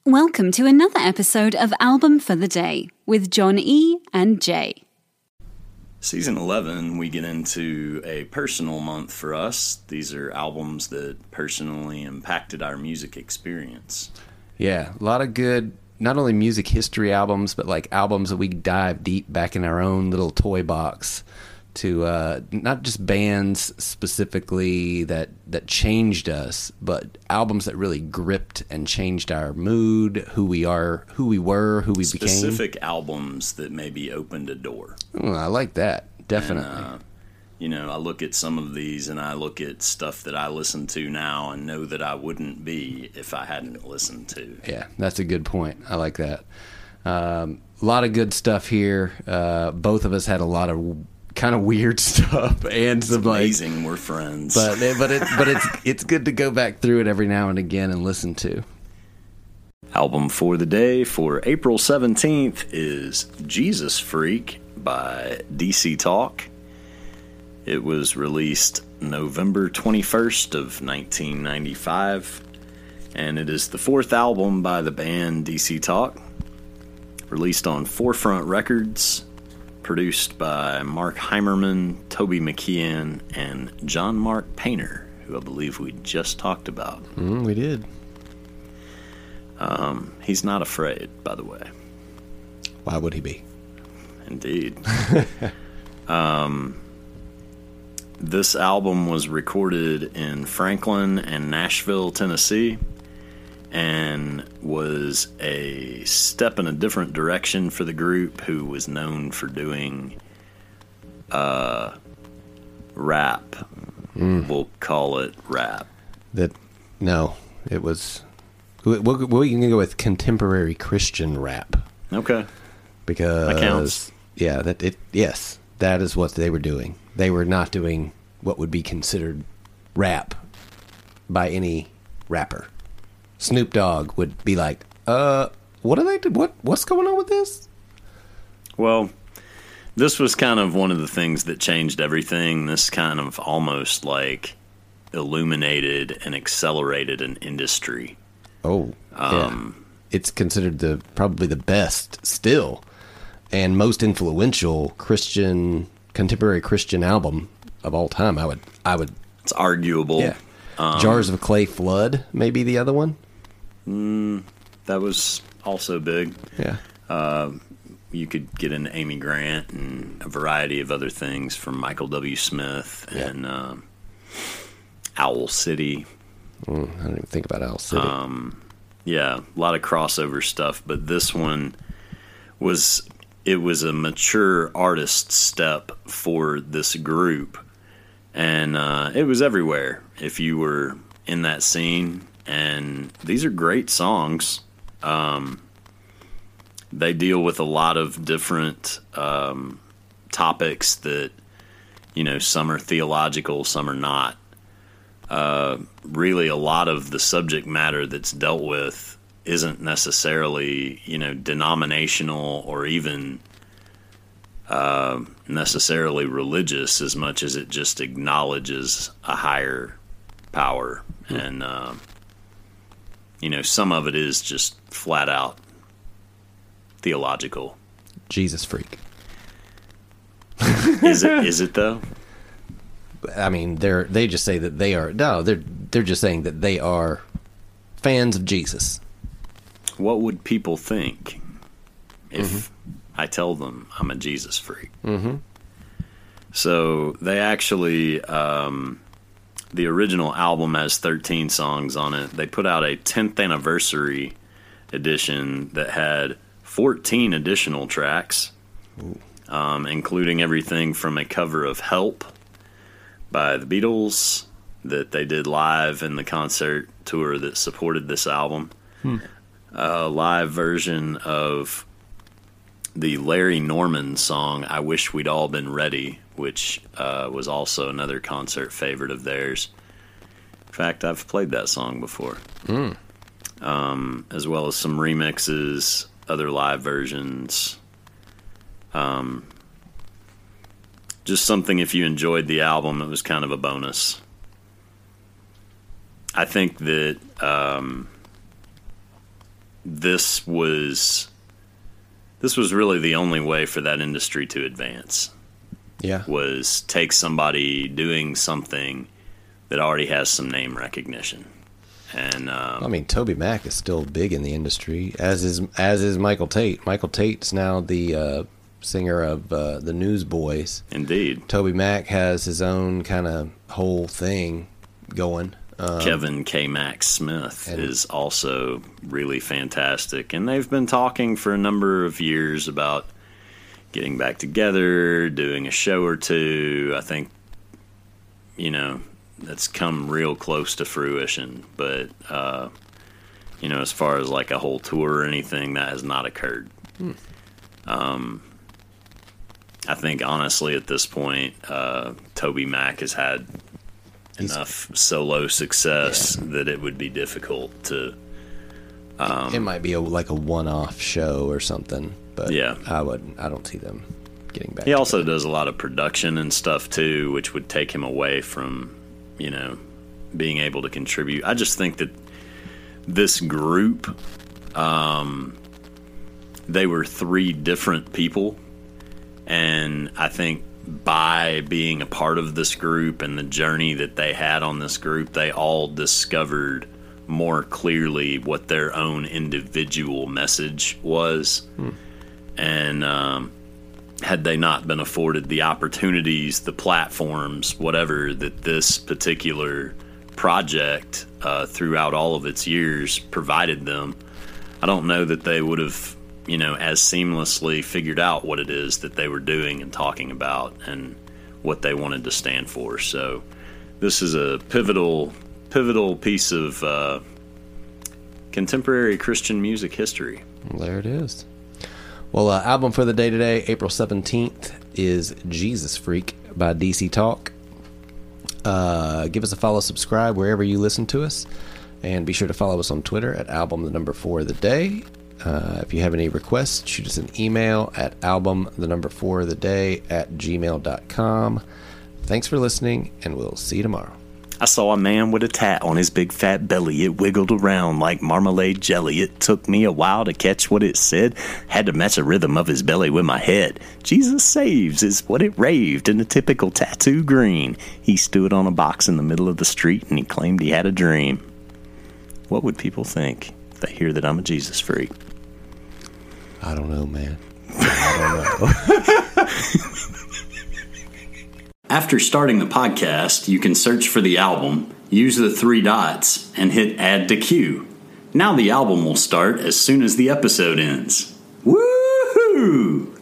Welcome to another episode of Album for the Day with John E. and Jay. Season 11, we get into a personal month for us. These are albums that personally impacted our music experience. Yeah, a lot of good, not only music history albums, but like albums that we dive deep back in our own little toy box to not just bands specifically that changed us, but albums that really gripped and changed our mood, who we are, who we were, who we became. Specific albums that maybe opened a door. I like that, definitely. And, I look at some of these and I look at stuff that I listen to now and know that I wouldn't be if I hadn't listened to. Yeah, that's a good point. I like that. A lot of good stuff here. Both of us had a lot of kind of weird stuff and some amazing we're friends, but it's good to go back through it every now and again and listen to. Album for the day for April 17th is Jesus Freak by DC Talk. It was released November 21st of 1995, and it is the fourth album by the band DC Talk, released on Forefront Records, produced by Mark Heimerman, Toby McKeon, and John Mark Painter, who I believe we just talked about. We did. He's not afraid, by the way. Why would he be? Indeed. This album was recorded in Franklin and Nashville, Tennessee, and was a step in a different direction for the group, who was known for doing rap. We'll call it rap. It was. We can go with contemporary Christian rap. Okay, because that counts. Yeah, yes, that is what they were doing. They were not doing what would be considered rap by any rapper. Snoop Dogg would be like, what are they do? What's going on with this? Well, this was kind of one of the things that changed everything. This kind of almost like illuminated and accelerated an industry. Oh, yeah. It's considered probably the best still and most influential contemporary Christian album of all time. I would. It's arguable. Yeah. Jars of Clay Flood, maybe the other one. That was also big. Yeah. You could get into Amy Grant and a variety of other things from Michael W. Smith and Owl City. I didn't even think about Owl City. Yeah, a lot of crossover stuff, but this one was a mature artist step for this group, and it was everywhere if you were in that scene. And these are great songs. They deal with a lot of different topics that, some are theological, some are not. Really, a lot of the subject matter that's dealt with isn't necessarily, denominational or even necessarily religious, as much as it just acknowledges a higher power. And, some of it is just flat out theological. Jesus Freak. Is it though? I mean, they just say that they are. No, they're just saying that they are fans of Jesus. What would people think if I tell them I'm a Jesus freak? Mm-hmm. So they actually, the original album has 13 songs on it. They put out a 10th anniversary edition that had 14 additional tracks, including everything from a cover of Help by the Beatles that they did live in the concert tour that supported this album. A live version of the Larry Norman song I Wish We'd All Been Ready, which was also another concert favorite of theirs. In fact, I've played that song before. As well as some remixes, other live versions. Just something, if you enjoyed the album, it was kind of a bonus. I think that this was really the only way for that industry to advance. Yeah. Was take somebody doing something that already has some name recognition. And I mean, Toby Mac is still big in the industry, as is Michael Tate. Michael Tate's now the singer of the Newsboys. Indeed. Toby Mac has his own kind of whole thing going. Kevin K. Mac Smith is also really fantastic. And they've been talking for a number of years about getting back together, doing a show or two. I think, that's come real close to fruition. But, as far as like a whole tour or anything, that has not occurred. I think, honestly, at this point, Toby Mac has had enough solo success that it would be difficult to... it might be like a one-off show or something, but yeah. I don't see them getting back. He also does a lot of production and stuff, too, which would take him away from, being able to contribute. I just think that this group, they were three different people. And I think by being a part of this group and the journey that they had on this group, they all discovered more clearly what their own individual message was. And had they not been afforded the opportunities, the platforms, whatever, that this particular project throughout all of its years provided them, I don't know that they would have as seamlessly figured out what it is that they were doing and talking about and what they wanted to stand for. So this is a pivotal piece of contemporary Christian music history. There it is. Well, album for the day today, April 17th, is Jesus Freak by DC Talk. Give us a follow, subscribe wherever you listen to us, and be sure to follow us on Twitter at album4theday. If you have any requests, shoot us an email at album4theday@gmail.com. Thanks for listening, and we'll see you tomorrow. I saw a man with a tat on his big fat belly. It wiggled around like marmalade jelly. It took me a while to catch what it said. Had to match the rhythm of his belly with my head. Jesus saves is what it raved in the typical tattoo green. He stood on a box in the middle of the street and he claimed he had a dream. What would people think if they hear that I'm a Jesus freak? I don't know, man. I don't know. After starting the podcast, you can search for the album, use the 3 dots, and hit Add to Queue. Now the album will start as soon as the episode ends. Woohoo!